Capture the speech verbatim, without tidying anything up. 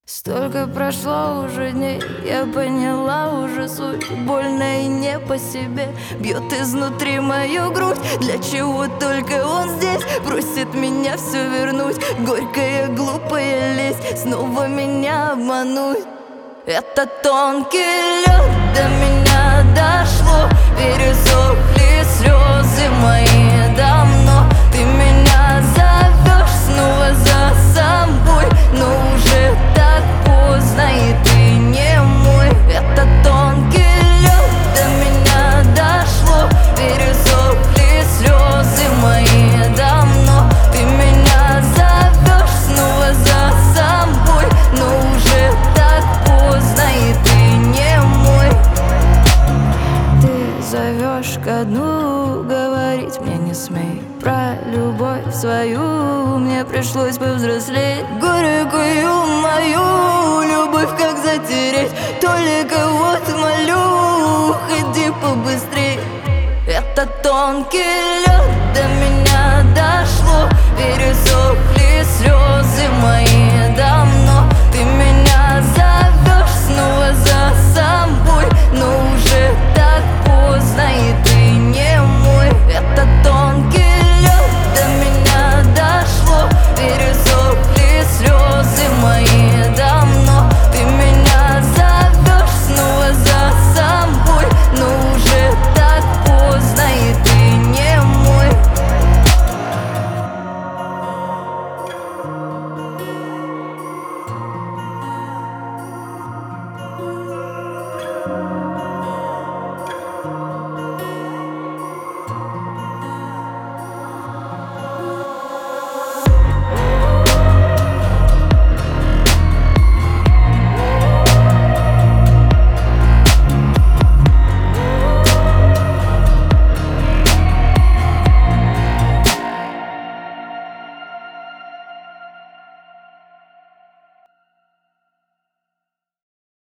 Столько прошло уже дней, я поняла уже суть. Больно и не по себе, бьет изнутри мою грудь. Для чего только он здесь просит меня все вернуть? Горькая, глупая лесть, снова меня обмануть. Это тонкий лед, до меня дошло. Пересохли слезы мои давно. Ты меня зовешь снова за собой, но уже так поздно, и ты не мой. Это тонкий лед, до меня дошло. Пересохли слезы мои давно. Ты меня зовешь снова за собой, но уже так поздно, и ты не мой. Ты зовешь ко дну, говорить мне не смей. Про любовь свою мне пришлось повзрослеть. Горькую мою любовь как затереть? Только вот молю, ходи побыстрей. Это тонкий лед,